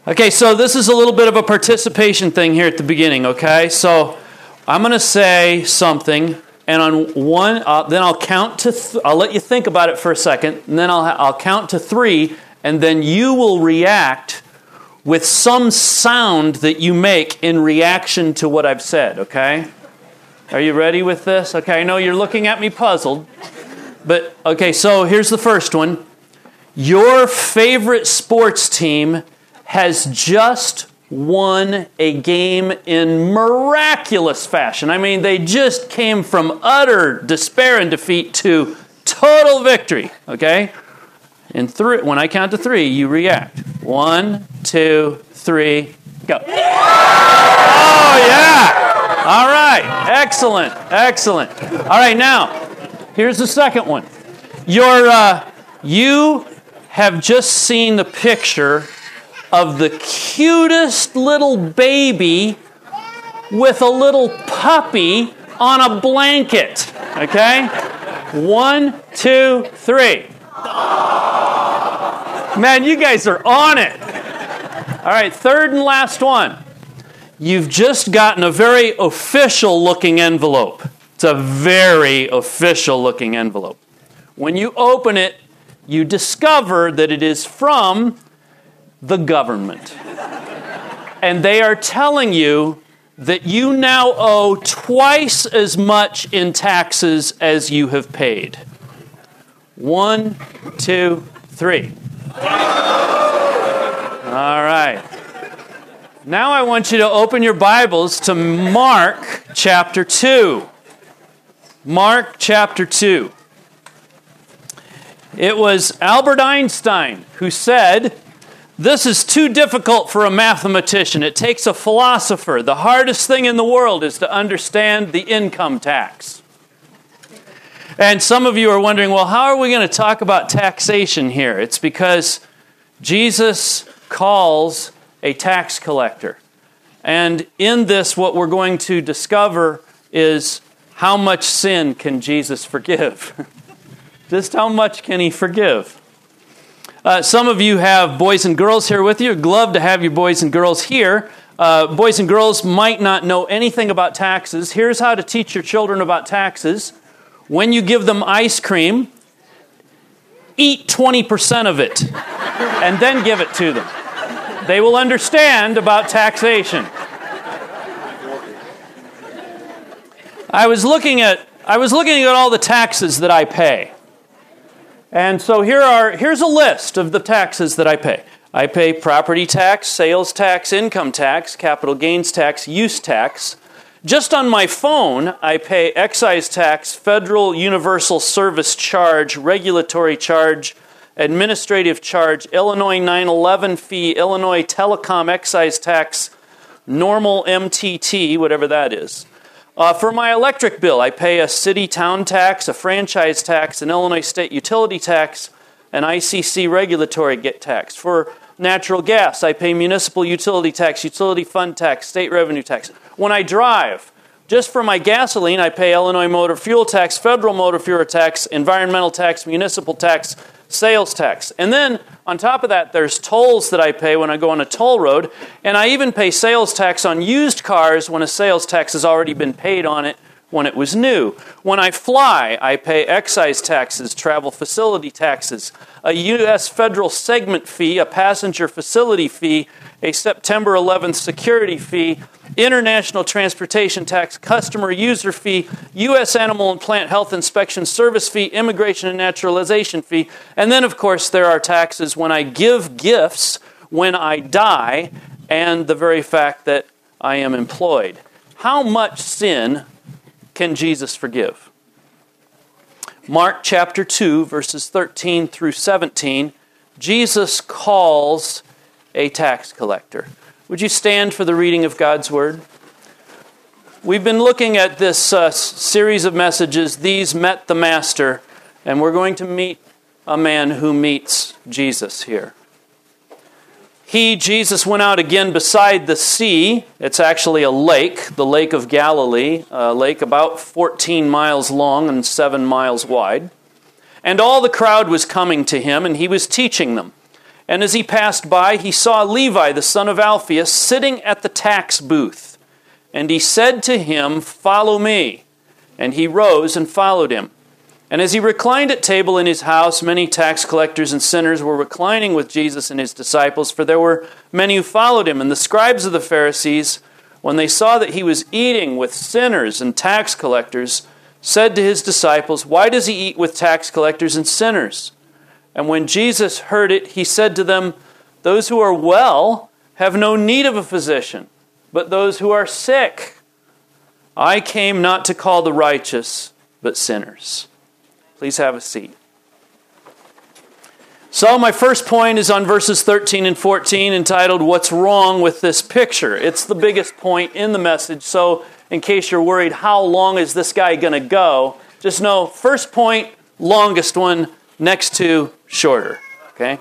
Okay, so this is a little bit of a participation thing here at the beginning, okay? So I'm going to say something, and on one, then I'll count to, I'll let you think about it for a second, and then I'll count to 3, and then you will react with some sound that you make in reaction to what I've said, okay? Are you ready with this? Okay, I know you're looking at me puzzled, but okay, so here's the first one. Your favorite sports team has just won a game in miraculous fashion. I mean, they just came from utter despair and defeat to total victory, okay? When I count to 3, you react. 1, 2, 3, go. Oh, yeah! All right, excellent. All right, now, here's the second one. You have just seen the picture of the cutest little baby with a little puppy on a blanket. Okay? 1, 2, 3. Man, you guys are on it. All right, third and last one. You've just gotten a very official-looking envelope. It's a very official-looking envelope. When you open it, you discover that it is from the government. And they are telling you that you now owe twice as much in taxes as you have paid. 1, 2, 3. All right. Now I want you to open your Bibles to Mark chapter 2. Mark chapter 2. It was Albert Einstein who said, "This is too difficult for a mathematician. It takes a philosopher. The hardest thing in the world is to understand the income tax." And some of you are wondering, well, how are we going to talk about taxation here? It's because Jesus calls a tax collector. And in this, what we're going to discover is how much sin can Jesus forgive? Just how much can he forgive? Some of you have boys and girls here with you. I'd love to have your boys and girls here. Boys and girls might not know anything about taxes. Here's how to teach your children about taxes. When you give them ice cream, eat 20% of it and then give it to them. They will understand about taxation. I was looking at all the taxes that I pay. And so here's a list of the taxes that I pay. I pay property tax, sales tax, income tax, capital gains tax, use tax. Just on my phone, I pay excise tax, federal universal service charge, regulatory charge, administrative charge, Illinois 9/11 fee, Illinois telecom excise tax, normal MTT, whatever that is. For my electric bill, I pay a city-town tax, a franchise tax, an Illinois state utility tax, an ICC regulatory tax. For natural gas, I pay municipal utility tax, utility fund tax, state revenue tax. When I drive, just for my gasoline, I pay Illinois motor fuel tax, federal motor fuel tax, environmental tax, municipal tax, sales tax. And then, on top of that, there's tolls that I pay when I go on a toll road, and I even pay sales tax on used cars when a sales tax has already been paid on it when it was new. When I fly, I pay excise taxes, travel facility taxes, a U.S. federal segment fee, a passenger facility fee, a September 11th security fee, international transportation tax, customer user fee, U.S. animal and plant health inspection service fee, immigration and naturalization fee, and then, of course, there are taxes when I give gifts, when I die, and the very fact that I am employed. How much sin can Jesus forgive? Mark chapter 2, verses 13 through 17, Jesus calls a tax collector. Would you stand for the reading of God's Word? We've been looking at this series of messages, These Met the Master, and we're going to meet a man who meets Jesus here. Jesus, went out again beside the sea. It's actually a lake, the Lake of Galilee, a lake about 14 miles long and 7 miles wide. And all the crowd was coming to him, and he was teaching them. And as he passed by, he saw Levi, the son of Alphaeus, sitting at the tax booth. And he said to him, "Follow me." And he rose and followed him. And as he reclined at table in his house, many tax collectors and sinners were reclining with Jesus and his disciples, for there were many who followed him. And the scribes of the Pharisees, when they saw that he was eating with sinners and tax collectors, said to his disciples, "Why does he eat with tax collectors and sinners?" And when Jesus heard it, he said to them, "Those who are well have no need of a physician, but those who are sick. I came not to call the righteous, but sinners." Please have a seat. So my first point is on verses 13 and 14, entitled, "What's Wrong with This Picture?" It's the biggest point in the message, so in case you're worried, how long is this guy going to go? Just know, first point, longest one, next two, shorter. Okay?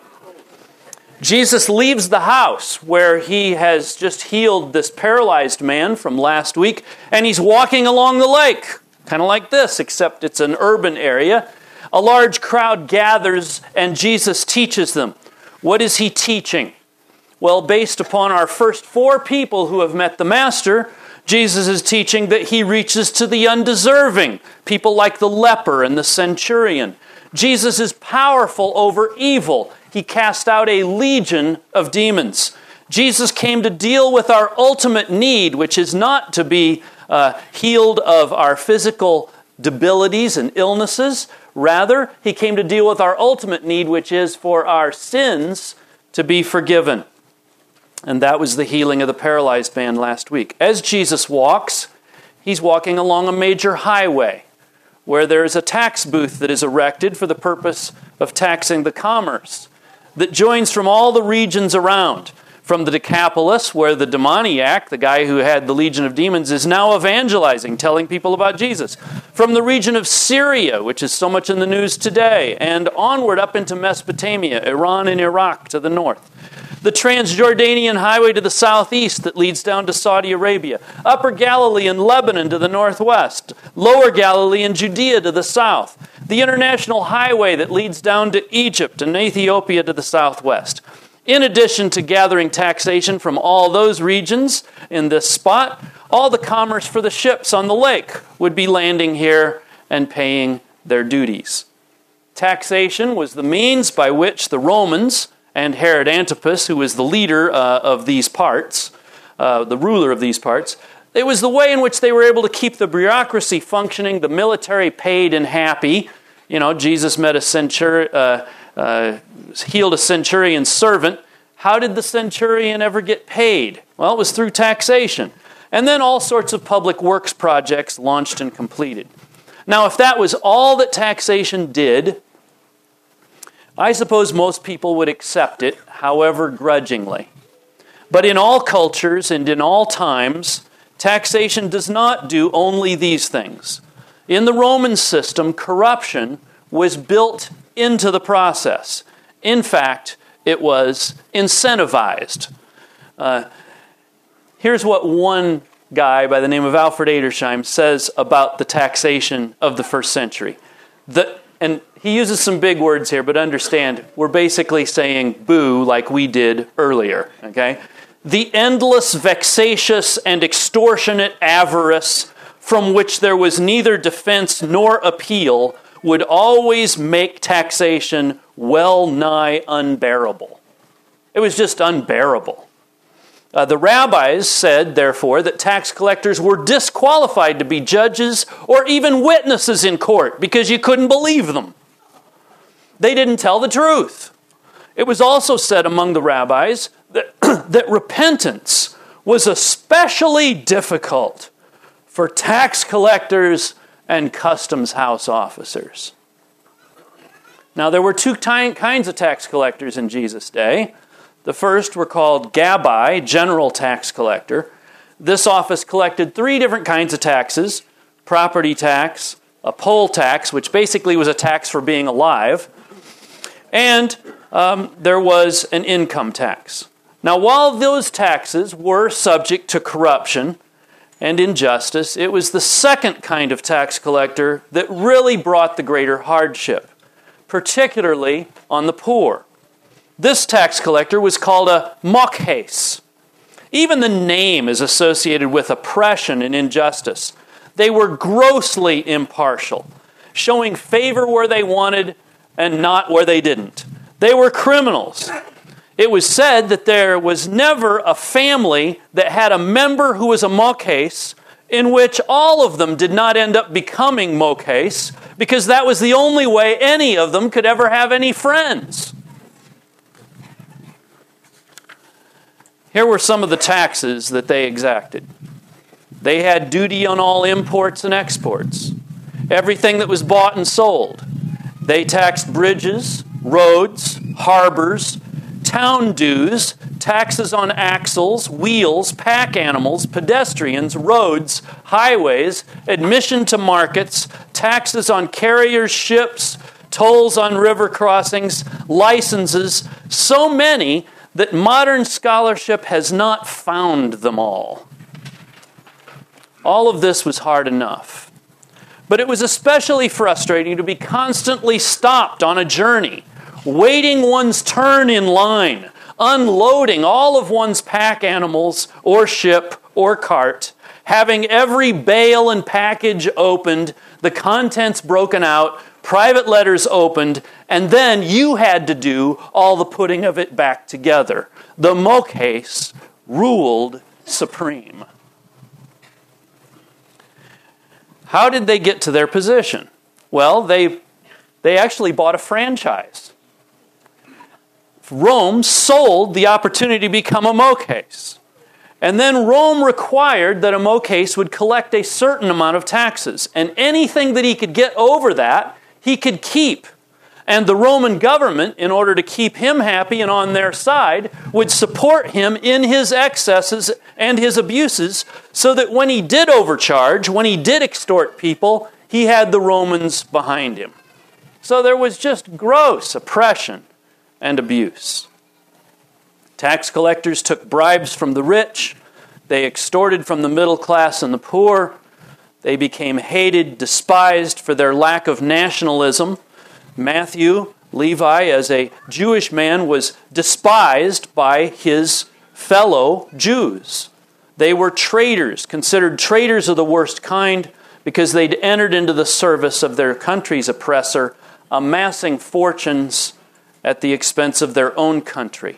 Jesus leaves the house where he has just healed this paralyzed man from last week, and he's walking along the lake, kind of like this, except it's an urban area. A large crowd gathers, and Jesus teaches them. What is he teaching? Well, based upon our first four people who have met the Master, Jesus is teaching that he reaches to the undeserving, people like the leper and the centurion. Jesus is powerful over evil. He cast out a legion of demons. Jesus came to deal with our ultimate need, which is not to be healed of our physical debilities and illnesses. Rather, he came to deal with our ultimate need, which is for our sins to be forgiven. And that was the healing of the paralyzed man last week. As Jesus walks, he's walking along a major highway where there is a tax booth that is erected for the purpose of taxing the commerce that joins from all the regions around. From the Decapolis, where the demoniac, the guy who had the legion of demons, is now evangelizing, telling people about Jesus. From the region of Syria, which is so much in the news today, and onward up into Mesopotamia, Iran and Iraq to the north. The Transjordanian highway to the southeast that leads down to Saudi Arabia. Upper Galilee and Lebanon to the northwest. Lower Galilee and Judea to the south. The international highway that leads down to Egypt and Ethiopia to the southwest. In addition to gathering taxation from all those regions in this spot, all the commerce for the ships on the lake would be landing here and paying their duties. Taxation was the means by which the Romans and Herod Antipas, who was the leader of these parts, the ruler of these parts, it was the way in which they were able to keep the bureaucracy functioning, the military paid and happy. You know, Jesus met healed a centurion's servant. How did the centurion ever get paid? Well, it was through taxation. And then all sorts of public works projects launched and completed. Now, if that was all that taxation did, I suppose most people would accept it, however grudgingly. But in all cultures and in all times, taxation does not do only these things. In the Roman system, corruption was built into the process. In fact, it was incentivized. Here's what one guy by the name of Alfred Edersheim says about the taxation of the first century. And he uses some big words here, but understand, we're basically saying boo like we did earlier. Okay? The endless, vexatious, and extortionate avarice from which there was neither defense nor appeal would always make taxation well nigh unbearable. It was just unbearable. The rabbis said, therefore, that tax collectors were disqualified to be judges or even witnesses in court because you couldn't believe them. They didn't tell the truth. It was also said among the rabbis that repentance was especially difficult for tax collectors and customs house officers. Now, there were two kinds of tax collectors in Jesus' day. The first were called Gabbai, general tax collector. This office collected three different kinds of taxes: property tax, a poll tax, which basically was a tax for being alive, and there was an income tax. Now, while those taxes were subject to corruption and injustice, it was the second kind of tax collector that really brought the greater hardship, particularly on the poor. This tax collector was called a mockhes. Even the name is associated with oppression and injustice. They were grossly impartial, showing favor where they wanted and not where they didn't. They were criminals. It was said that there was never a family that had a member who was a mockhes in which all of them did not end up becoming mockhes, because that was the only way any of them could ever have any friends. Here were some of the taxes that they exacted. They had duty on all imports and exports, everything that was bought and sold. They taxed bridges, roads, harbors, town dues, taxes on axles, wheels, pack animals, pedestrians, roads, highways, admission to markets, taxes on carriers, ships, tolls on river crossings, licenses, so many that modern scholarship has not found them all. All of this was hard enough. But it was especially frustrating to be constantly stopped on a journey, waiting one's turn in line, unloading all of one's pack animals or ship or cart, having every bale and package opened, the contents broken out, private letters opened, and then you had to do all the putting of it back together. The mockhes ruled supreme. How did they get to their position? Well, they actually bought a franchise. Rome sold the opportunity to become a mockhes. And then Rome required that a mockhes would collect a certain amount of taxes. And anything that he could get over that, he could keep. And the Roman government, in order to keep him happy and on their side, would support him in his excesses and his abuses, so that when he did overcharge, when he did extort people, he had the Romans behind him. So there was just gross oppression and abuse. Tax collectors took bribes from the rich. They extorted from the middle class and the poor. They became hated, despised for their lack of nationalism. Matthew, Levi, as a Jewish man, was despised by his fellow Jews. They were traitors, considered traitors of the worst kind, because they'd entered into the service of their country's oppressor, amassing fortunes at the expense of their own country.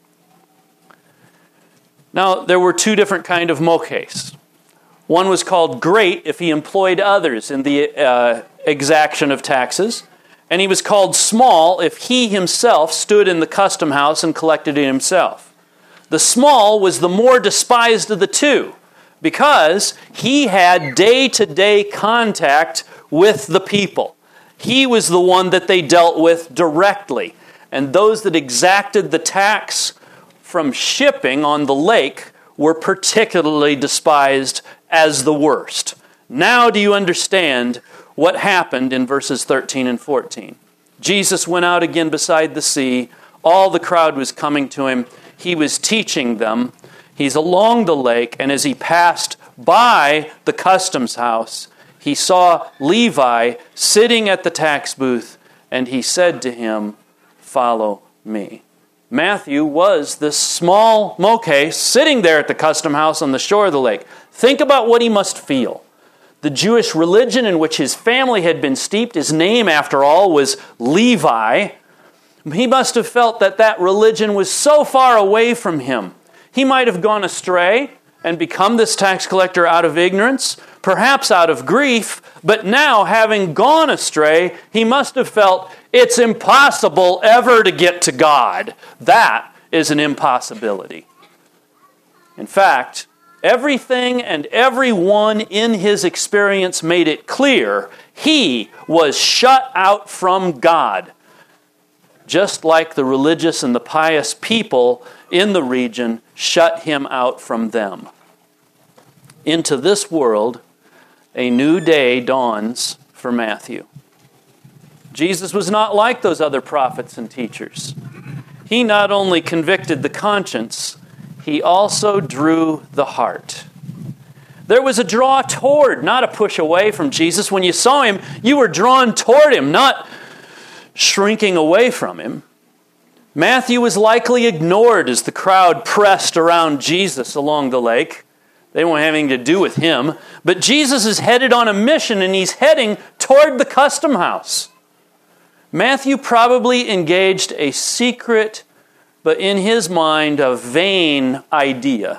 Now, there were two different kinds of mockhes. One was called great if he employed others in the exaction of taxes, and he was called small if he himself stood in the custom house and collected it himself. The small was the more despised of the two, because he had day-to-day contact with the people. He was the one that they dealt with directly. And those that exacted the tax from shipping on the lake were particularly despised as the worst. Now do you understand what happened in verses 13 and 14? Jesus went out again beside the sea. All the crowd was coming to him. He was teaching them. He's along the lake, and as he passed by the customs house, he saw Levi sitting at the tax booth, and he said to him, "Follow me." Matthew was this small mockhes sitting there at the custom house on the shore of the lake. Think about what he must feel. The Jewish religion in which his family had been steeped, his name, after all, was Levi. He must have felt that that religion was so far away from him. He might have gone astray and become this tax collector out of ignorance, perhaps out of grief, but now, having gone astray, he must have felt it's impossible ever to get to God. That is an impossibility. In fact, everything and everyone in his experience made it clear he was shut out from God, just like the religious and the pious people in the region shut him out from them. Into this world, a new day dawns for Matthew. Jesus was not like those other prophets and teachers. He not only convicted the conscience, he also drew the heart. There was a draw toward, not a push away from Jesus. When you saw him, you were drawn toward him, not shrinking away from him. Matthew was likely ignored as the crowd pressed around Jesus along the lake. They didn't want anything to do with him. But Jesus is headed on a mission, and he's heading toward the custom house. Matthew probably engaged a secret, but in his mind, a vain idea.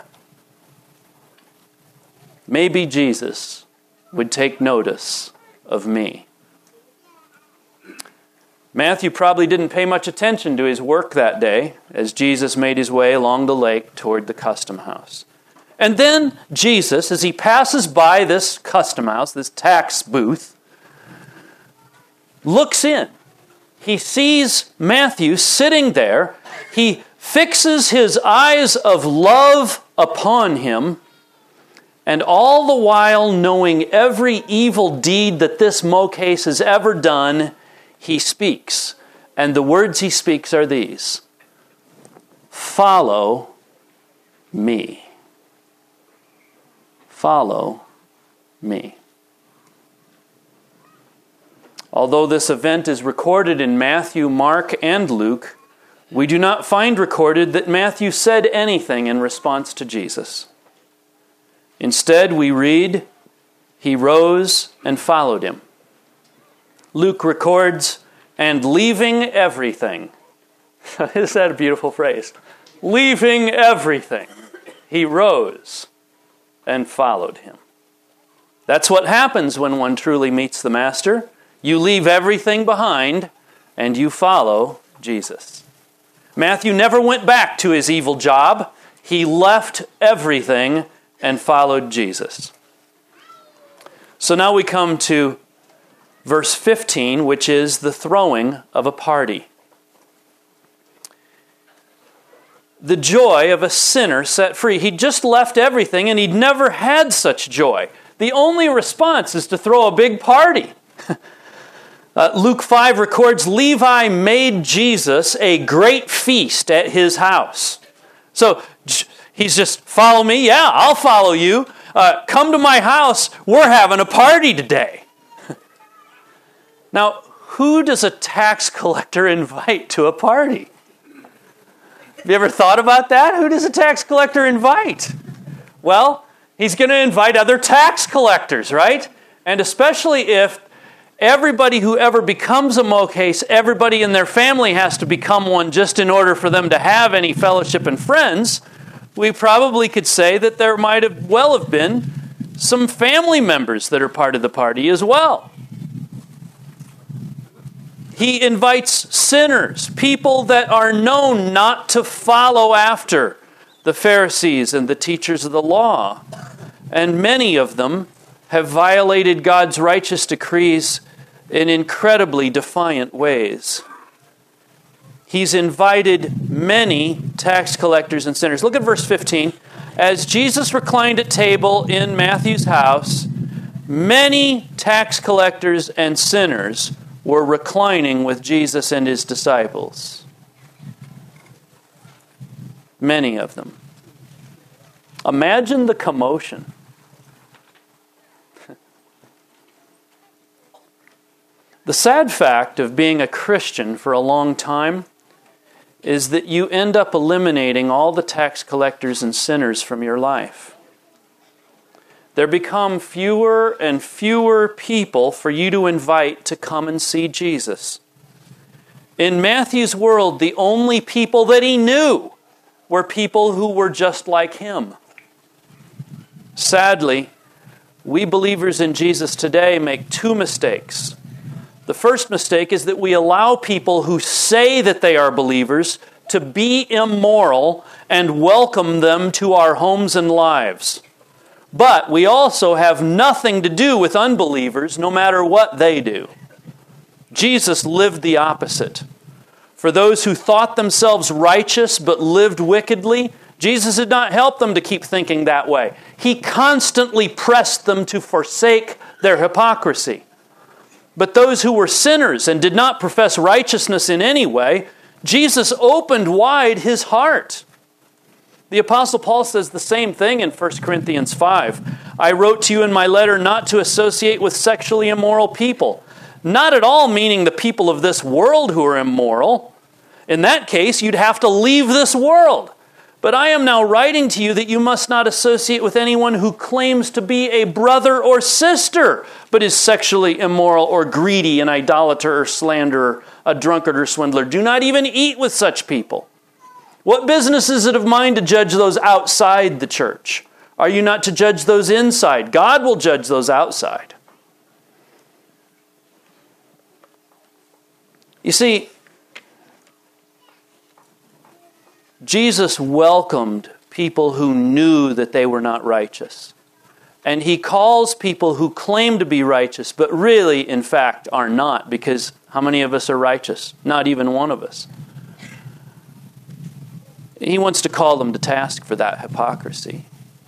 Maybe Jesus would take notice of me. Matthew probably didn't pay much attention to his work that day as Jesus made his way along the lake toward the custom house. And then Jesus, as he passes by this custom house, this tax booth, looks in. He sees Matthew sitting there. He fixes his eyes of love upon him, and all the while knowing every evil deed that this Mocase has ever done, he speaks. And the words he speaks are these: follow me. Follow me. Although this event is recorded in Matthew, Mark, and Luke, we do not find recorded that Matthew said anything in response to Jesus. Instead, we read, he rose and followed him. Luke records, and leaving everything. Isn't that a beautiful phrase? Leaving everything, he rose and followed him. That's what happens when one truly meets the Master. You leave everything behind and you follow Jesus. Matthew never went back to his evil job. He left everything and followed Jesus. So now we come to verse 15, which is the throwing of a party. The joy of a sinner set free. He'd just left everything and he'd never had such joy. The only response is to throw a big party. Luke 5 records, Levi made Jesus a great feast at his house. So he's just, follow me? Yeah, I'll follow you. Come to my house. We're having a party today. Now, who does a tax collector invite to a party? Have you ever thought about that? Who does a tax collector invite? Well, he's going to invite other tax collectors, right? And especially if everybody who ever becomes a Mocase, everybody in their family has to become one just in order for them to have any fellowship and friends, we probably could say that there might have well have been some family members that are part of the party as well. He invites sinners, people that are known not to follow after the Pharisees and the teachers of the law. And many of them have violated God's righteous decrees in incredibly defiant ways. He's invited many tax collectors and sinners. Look at verse 15. As Jesus reclined at table in Matthew's house, many tax collectors and sinners were reclining with Jesus and his disciples. Many of them. Imagine the commotion. The sad fact of being a Christian for a long time is that you end up eliminating all the tax collectors and sinners from your life. There become fewer and fewer people for you to invite to come and see Jesus. In Matthew's world, the only people that he knew were people who were just like him. Sadly, we believers in Jesus today make two mistakes. The first mistake is that we allow people who say that they are believers to be immoral and welcome them to our homes and lives. But we also have nothing to do with unbelievers, no matter what they do. Jesus lived the opposite. For those who thought themselves righteous but lived wickedly, Jesus did not help them to keep thinking that way. He constantly pressed them to forsake their hypocrisy. But those who were sinners and did not profess righteousness in any way, Jesus opened wide his heart. The Apostle Paul says the same thing in 1 Corinthians 5. I wrote to you in my letter not to associate with sexually immoral people. Not at all meaning the people of this world who are immoral. In that case, you'd have to leave this world. But I am now writing to you that you must not associate with anyone who claims to be a brother or sister, but is sexually immoral or greedy, an idolater or slanderer, a drunkard or swindler. Do not even eat with such people. What business is it of mine to judge those outside the church? Are you not to judge those inside? God will judge those outside. You see, Jesus welcomed people who knew that they were not righteous. And he calls people who claim to be righteous, but really, in fact, are not. Because how many of us are righteous? Not even one of us. He wants to call them to task for that hypocrisy.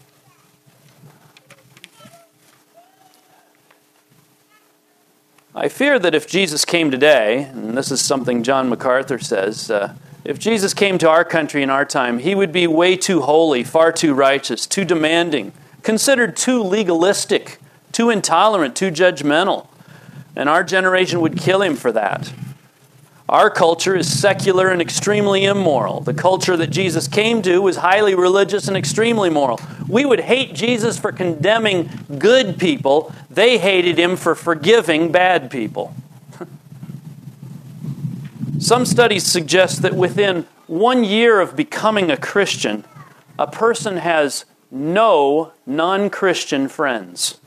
I fear that if Jesus came today, and this is something John MacArthur says, if Jesus came to our country in our time, he would be way too holy, far too righteous, too demanding, considered too legalistic, too intolerant, too judgmental. And our generation would kill him for that. Our culture is secular and extremely immoral. The culture that Jesus came to was highly religious and extremely moral. We would hate Jesus for condemning good people. They hated him for forgiving bad people. Some studies suggest that within 1 year of becoming a Christian, a person has no non-Christian friends.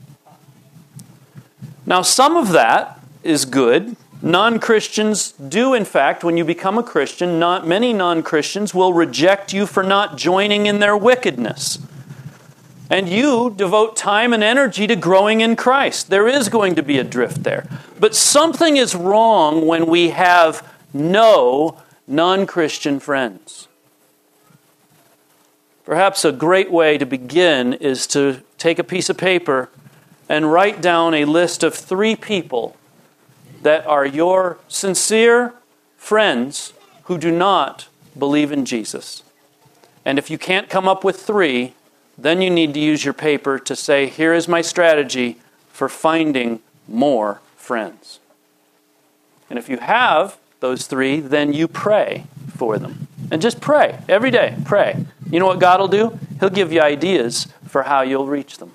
Now, some of that is good. Non-Christians do, in fact, when you become a Christian, many non-Christians will reject you for not joining in their wickedness. And you devote time and energy to growing in Christ. There is going to be a drift there. But something is wrong when we have no non-Christian friends. Perhaps a great way to begin is to take a piece of paper and write down a list of 3 people that are your sincere friends who do not believe in Jesus. And if you can't come up with 3, then you need to use your paper to say, here is my strategy for finding more friends. And if you have those 3, then you pray for them. And just pray. Every day, pray. You know what God will do? He'll give you ideas for how you'll reach them.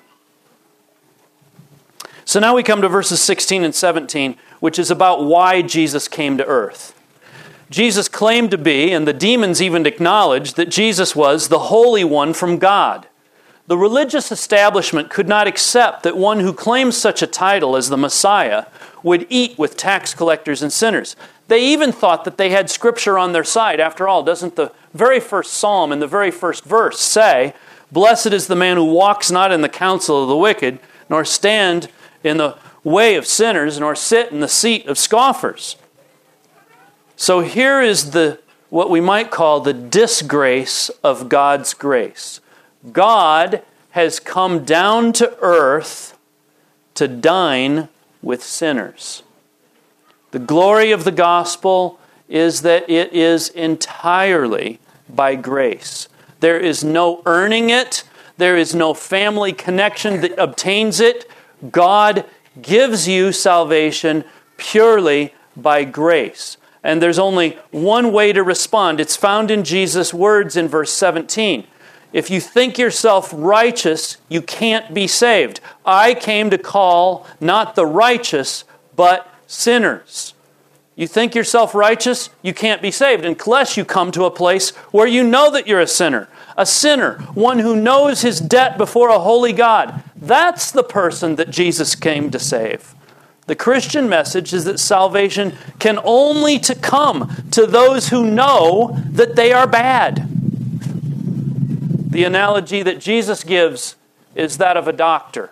So now we come to verses 16 and 17, which is about why Jesus came to earth. Jesus claimed to be, and the demons even acknowledged, that Jesus was the Holy One from God. The religious establishment could not accept that one who claims such a title as the Messiah would eat with tax collectors and sinners. They even thought that they had Scripture on their side. After all, doesn't the very first psalm in the very first verse say, "Blessed is the man who walks not in the counsel of the wicked, nor stand in the way of sinners, nor sit in the seat of scoffers." So here is what we might call the disgrace of God's grace. God has come down to earth to dine with sinners. The glory of the gospel is that it is entirely by grace. There is no earning it. There is no family connection that obtains it. God gives you salvation purely by grace. And there's only one way to respond. It's found in Jesus' words in verse 17. If you think yourself righteous, you can't be saved. I came to call not the righteous, but sinners. You think yourself righteous, you can't be saved unless you come to a place where you know that you're a sinner. A sinner, one who knows his debt before a holy God. That's the person that Jesus came to save. The Christian message is that salvation can only come to those who know that they are bad. The analogy that Jesus gives is that of a doctor.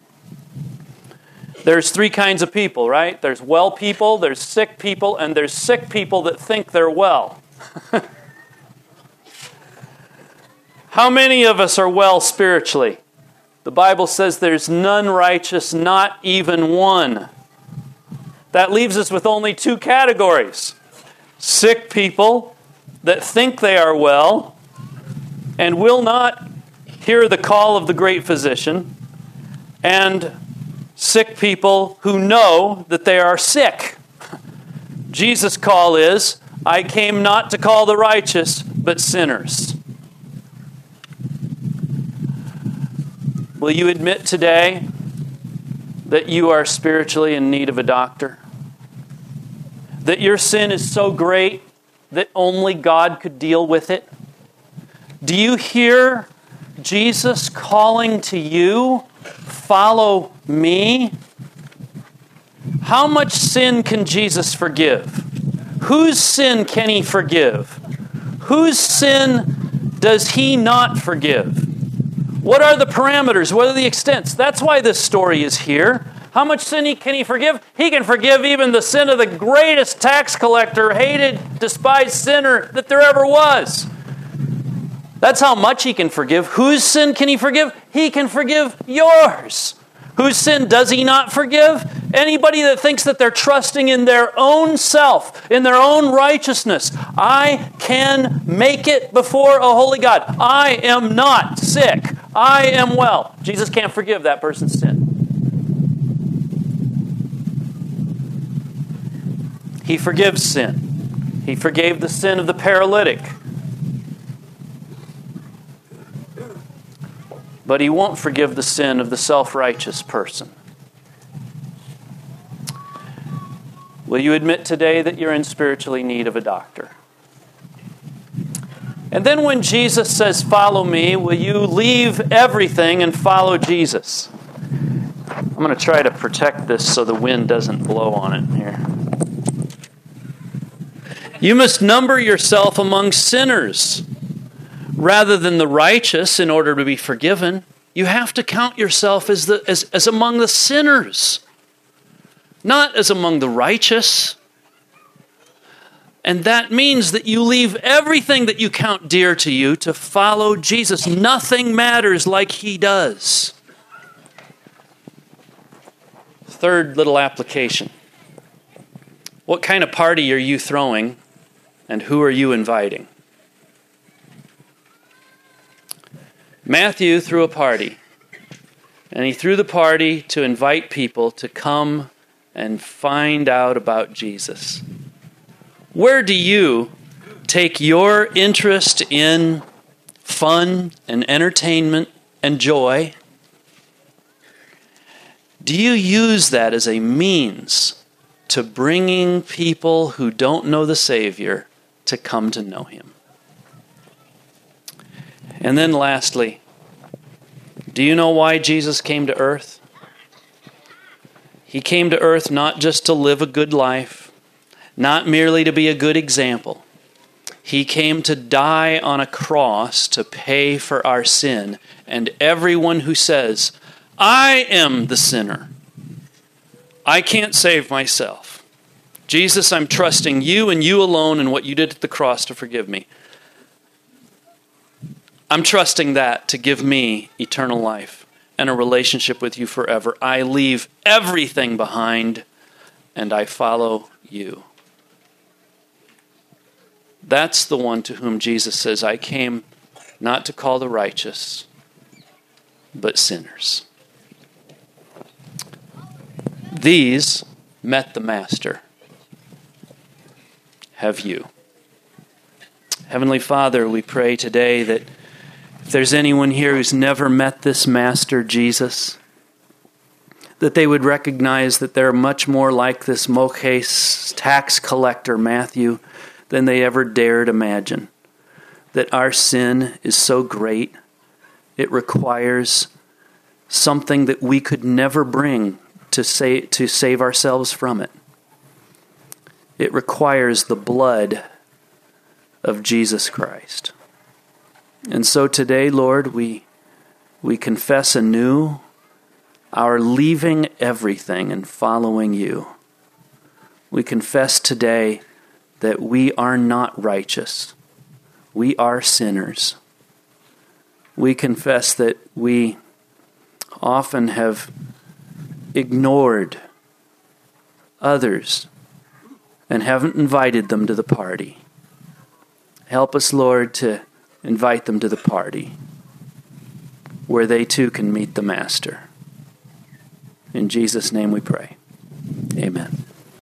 There's 3 kinds of people, right? There's well people, there's sick people, and there's sick people that think they're well. How many of us are well spiritually? The Bible says there's none righteous, not even one. That leaves us with only 2 categories. Sick people that think they are well and will not hear the call of the great physician, and sick people who know that they are sick. Jesus' call is, I came not to call the righteous, but sinners. Will you admit today that you are spiritually in need of a doctor? That your sin is so great that only God could deal with it? Do you hear Jesus calling to you, follow me? How much sin can Jesus forgive? Whose sin can He forgive? Whose sin does He not forgive? What are the parameters? What are the extents? That's why this story is here. How much sin can He forgive? He can forgive even the sin of the greatest tax collector, hated, despised sinner that there ever was. That's how much He can forgive. Whose sin can He forgive? He can forgive yours. Whose sin does He not forgive? Anybody that thinks that they're trusting in their own self, in their own righteousness. I can make it before a holy God. I am not sick. I am well. Jesus can't forgive that person's sin. He forgives sin. He forgave the sin of the paralytic. But He won't forgive the sin of the self-righteous person. Will you admit today that you're in spiritually need of a doctor? And then when Jesus says, follow me, will you leave everything and follow Jesus? I'm going to try to protect this so the wind doesn't blow on it here. You must number yourself among sinners rather than the righteous in order to be forgiven. You have to count yourself as among the sinners, not as among the righteous. And that means that you leave everything that you count dear to you to follow Jesus. Nothing matters like He does. Third little application. What kind of party are you throwing, and who are you inviting? Matthew threw a party, and he threw the party to invite people to come and find out about Jesus. Where do you take your interest in fun and entertainment and joy? Do you use that as a means to bringing people who don't know the Savior to come to know Him? And then lastly, do you know why Jesus came to earth? He came to earth not just to live a good life, not merely to be a good example. He came to die on a cross to pay for our sin. And everyone who says, I am the sinner, I can't save myself. Jesus, I'm trusting you and you alone and what you did at the cross to forgive me. I'm trusting that to give me eternal life and a relationship with you forever. I leave everything behind and I follow you. That's the one to whom Jesus says, I came not to call the righteous, but sinners. These met the Master. Have you? Heavenly Father, we pray today that if there's anyone here who's never met this Master Jesus, that they would recognize that they're much more like this Moches tax collector, Matthew, than they ever dared imagine. That our sin is so great, it requires something that we could never bring to save ourselves from it. It requires the blood of Jesus Christ. And so today, Lord, we confess anew our leaving everything and following you. We confess today that we are not righteous. We are sinners. We confess that we often have ignored others and haven't invited them to the party. Help us, Lord, to invite them to the party where they too can meet the Master. In Jesus' name we pray. Amen.